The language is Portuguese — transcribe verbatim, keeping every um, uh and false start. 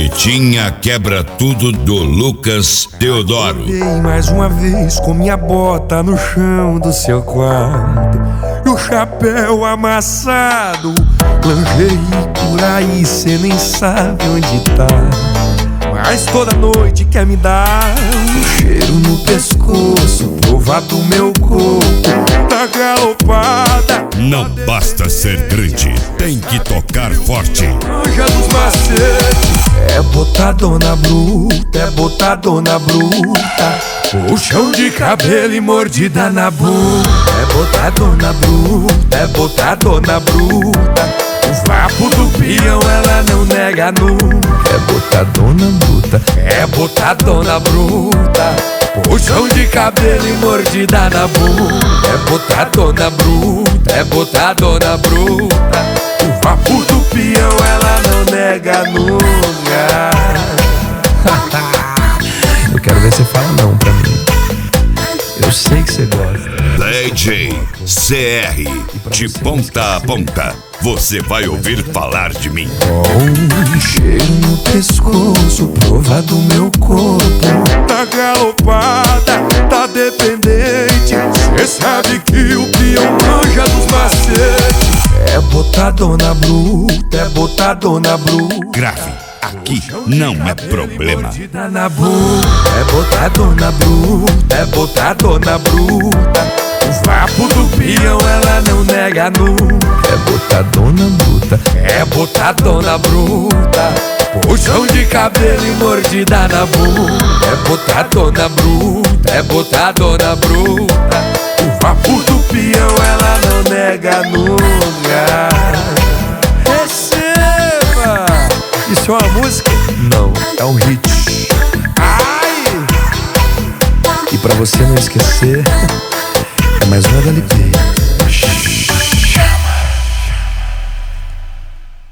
Noitinha quebra tudo do Lucas Teodoro. Olhei mais uma vez com minha bota no chão do seu quarto e o chapéu amassado. Lingerie por aí, cê nem sabe onde tá, mas toda noite quer me dar um cheiro no pescoço, provar do meu corpo da galopada. Não basta ser grande, tem que tocar forte. Manja dos macetes, é botadona bruta, é botadona bruta, puxão de cabelo e mordida na boca. É botadona bruta, é botadona bruta, o vapo do peão ela não nega nunca. É botadona bruta, é botadona bruta, puxão de cabelo e mordida na boca. É botadona bruta, é botadona bruta, o vapo do peão ela não nega nunca. Eu quero ver você falar não pra mim. Eu sei que você gosta. D J C R, de ponta a ponta, você vai ouvir falar de mim. Com um cheiro no pescoço, prova do meu corpo, tá galopada, tá dependente. Cê sabe que o peão manja dos macetes. É botadona bruta, é botadona bruta. Grave, aqui não é problema. Na boca, é botadona bruta, é botadona bruta, o vapo do peão ela não nega nunca. É botadona bruta, é botadona bruta, puxão de cabelo e mordida na boca. É botadona bruta, é botadona bruta, o vapo do peão ela não nega nunca. Receba! Isso é uma música? Não, é um hit. Ai! E pra você não esquecer, é mais uma da L P.